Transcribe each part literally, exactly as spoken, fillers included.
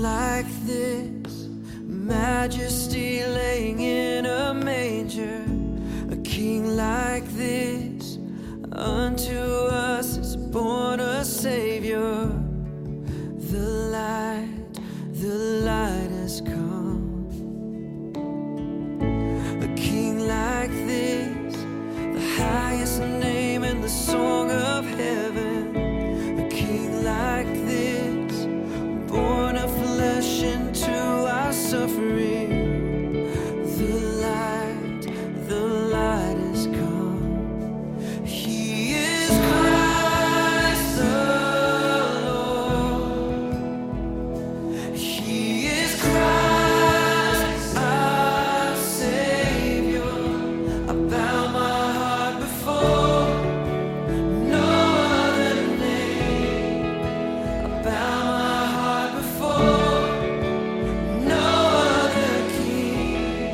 like this, majesty laying in a manger. A king like this, unto us is born a Savior. The light, the light has come. A king like this, the highest name in the song of heaven. A king like this, born of flesh into our suffering. The light, the light has come. He is Christ the Lord. He is Christ our Savior. I bow my heart before no other name. I bow my heart before no other king.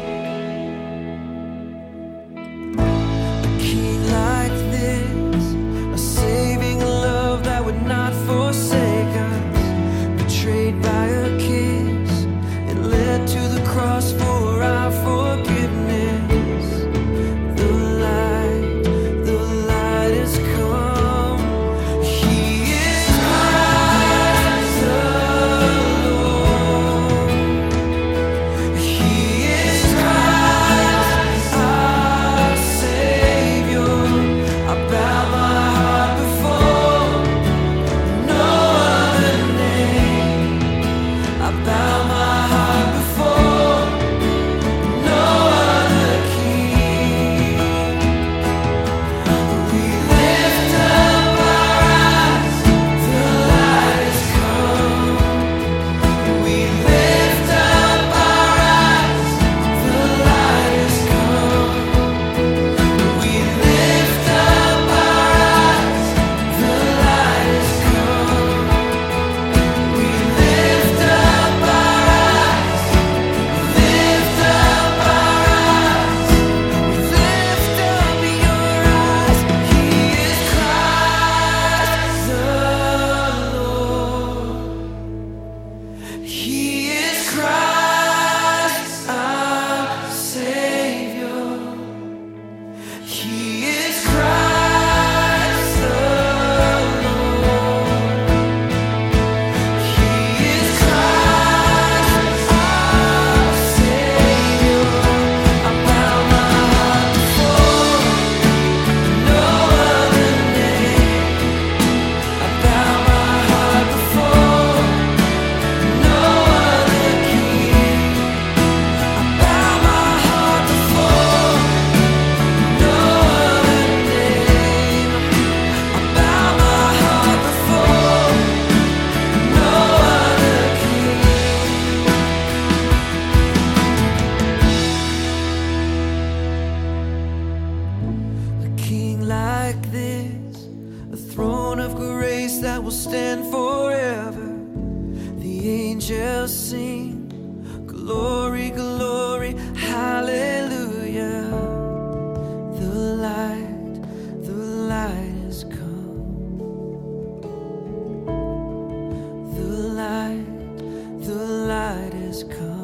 A king like this, a saving love that would not forsake us. Betrayed by a kiss, it led to the cross for our forgiveness. The light, the light has come. He is Christ the Lord. He is Christ our Savior. I bow my heart before no other name. I bow my heart before no other king. We lift up our eyes, the light has come. We lift up our eyes, the light has come. We lift up our eyes, the light has come. We lift up our eyes, lift up our eyes, lift up your eyes. He is Christ the Lord. He is Christ our Savior. He is Christ the Lord. He is Christ our Savior. I bow my heart before no other name. I bow my heart before no other king. I bow my heart before no other name. I bow my heart before no other king. A king like this, a throne of grace that will stand forever. The angels sing, glory, glory, hallelujah. The light, the light has come. The light, the light has come.